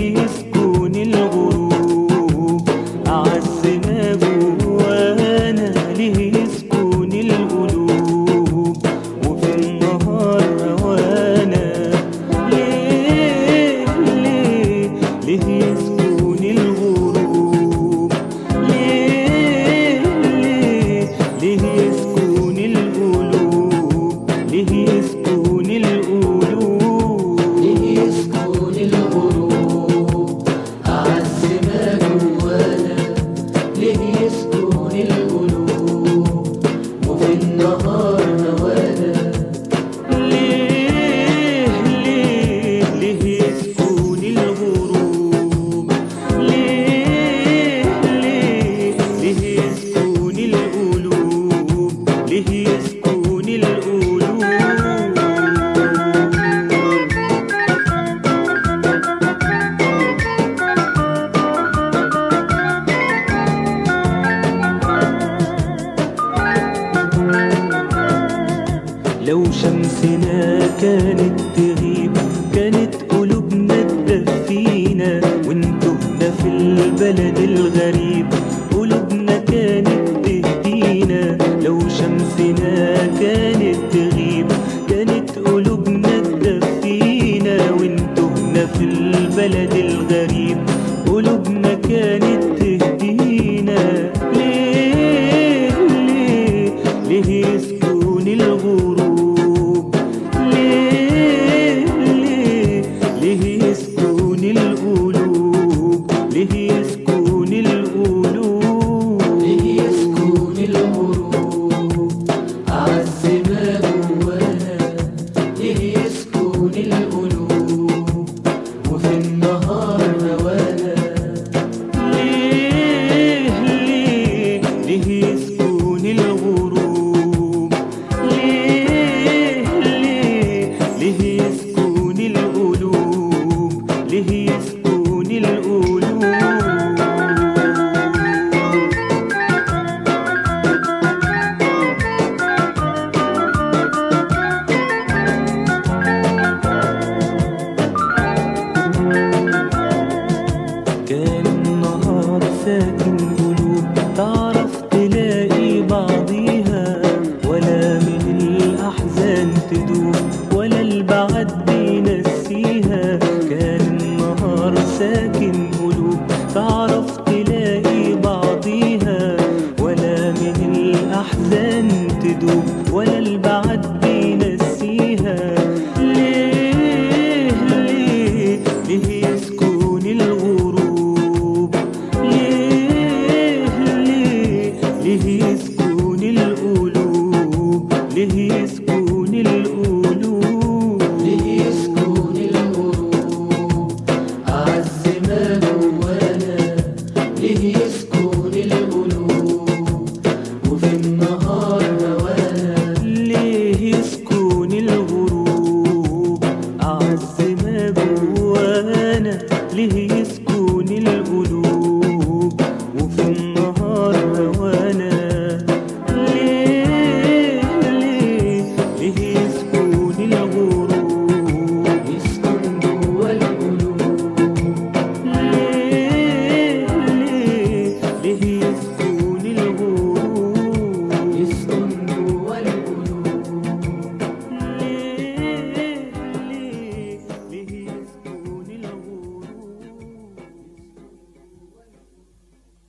يسكن الغروب أعز ما جوانا، ليه يسكن القلوب وفي النهار هوانا. ليه يسكن الغروب، ليه يسكن القلوب، ليه يسكن القلوب، ليه يسكن الغروب أعز ما جوانا، ليه يسكن القلوب وفي النهار هوانا. ليه يسكن الغروب، ليه يسكن القلوب، ليه يسكن القلوب. لو شمسنا كانت تغيب كانت قلوبنا تدفينا، ونتوهنا في البلد الغريب قلوبنا كانت تهدينا. لو شمسنا كانت تغيب كانت قلوبنا تدفينا، ونتوهنا في البلد الغريب قلوبنا كانت تهدينا. ليه يسكن الغروب، ليه يسكن القلوب، ليه يسكن القلوب. ليه يسكن الغروب أعز ما جوانا، ليه يسكن القلوب وفي النهار هوانا. ليه يسكن الغروب، ليه يسكن القلوب، ليه يسكن القلوب. كان النهار ساكن قلوب تعرف تلاقي بعضيها، ولا من الأحزان تدوب ولا البعد بينسيها. كان النهار ساكن قلوب تعرف تلاقي بعضيها، ولا من الأحزان تدوب ولا البعد بينسيها. ليه يسكن الغروب، ليه يسكن القلوب، ليه يسكن القلوب. ليه يسكن الغروب أعز ما جوانا، ليه يسكن القلوب وفي النهار هوانا. ليه يسكن الغروب أعز